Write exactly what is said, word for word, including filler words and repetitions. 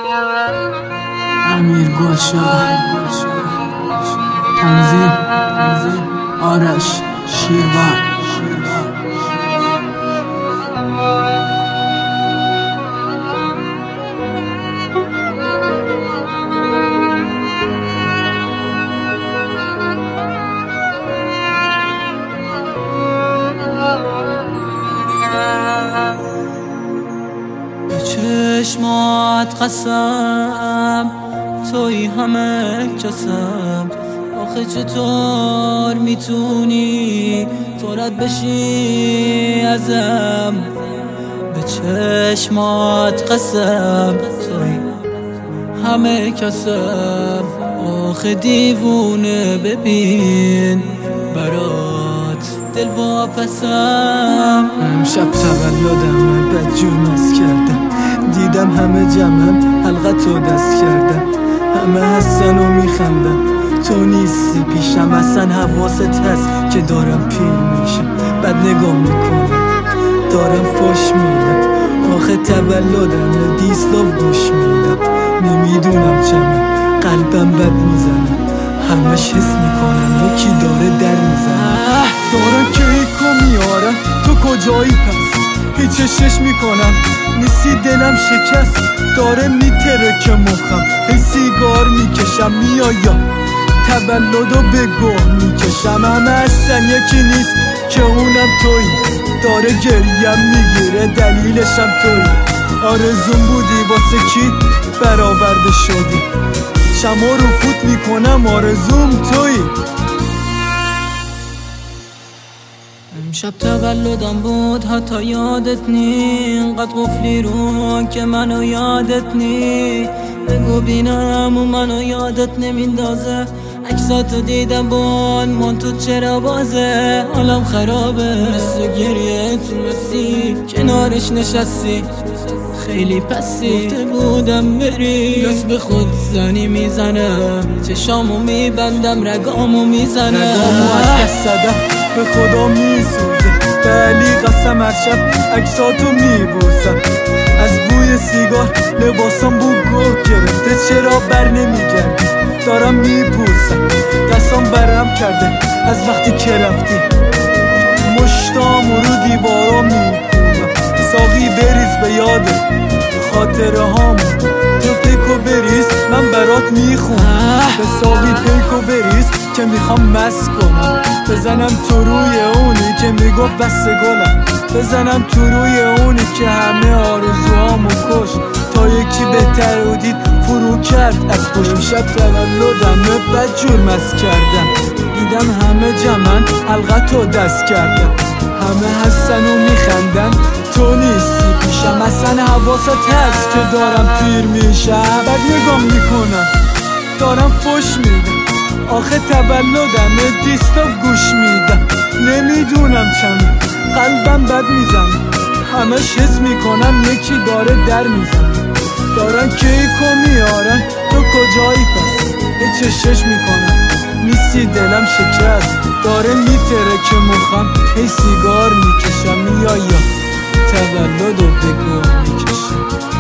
امیر گلشاه، تنظیم آرش شیروان. چشمات قسم توی همه کسم، آخه چطور میتونی تو رد بشی ازم؟ به چشمات قسم توی همه کسم، آخه دیوونه ببین برات دل واپسم. امشب تولدم بدجور مست کردم، دیدم همه جمعم حلقتو دست کردم، همه هستن و میخندن تو نیستی پیشم، اصلا حواست هست که دارم پیر میشم، بد نگاه میکنم دارم فش میدم، آخه تولدم دیسلاف گوش میدم، نمیدونم چمه قلبم بد میزنم، همش حس میکنم یکی داره در میزنم، دارم کیکو میارم تو کجایی پس؟ هیچ شش میکنم نیستی دلم شکست، داره میترکه مخم هی سیگار میکشم، میایا تولدو به گوه میکشم، همه هستن یکی نیست که اونم تویی، داره گریم میگیره دلیلشم تویی، آرزون بودی واسه کی برآورده شدی، شما رو فوت میکنم آرزوم تویی. امشب تولدم بود حتی یادت نی، اینقدر قفلی رو که منو یادت نی، بگو بینم و منو یادت نمیندازه، عکساتو دیدم بان من تو چرا بازه، حالم خرابه مثل گریه تو مسیح، کنارش نشستی خیلی پسی، گفته بودم بری دست به خود زنی میزنم، چشامو میبندم رگامو میزنم، رگامو از دست زدم به خدا میسوزه، به علی قسم هر شب عکساتو میبوسم، از بوی سیگار لباسم بو گوه گرفته، چرا بر نمیگردی دارم میپوسم، دستام برم کرده از وقتی که رفتی، مشتام رو دیوارا میکوبم، ساقی بریز به یاده خاطره هامو، تو پیکو بریز من برات میخونم، به ساقی پیکو بریز که میخوام مست کنم، بزنم تو روی اونی که میگفت بس گلم، بزنم تو روی اونی که همه آرزوهامو کش، تا یکی بهتر و دید فرو کرد از پشت. امشب تولدم بدجور مست کردم، دیدم همه جمعن حلقتو دست کردم، همه هستن و میخندن تو نیستی پیشم، اصلا حواست هست که دارم پیر میشم، بد نگام میکنم دارم فش میدم، آخه تولدم دیستاف گوش میدم، نمیدونم چمه قلبم بد میزنه، همش حس میکنم یکی داره در میزنه، دارن کیکو میارن تو کجایی پس؟ هیچ چشش میکنم نیستی دلم شکست، داره میترکه مخم هی سیگار میکشم، میایا تولدو به گوه میکشم.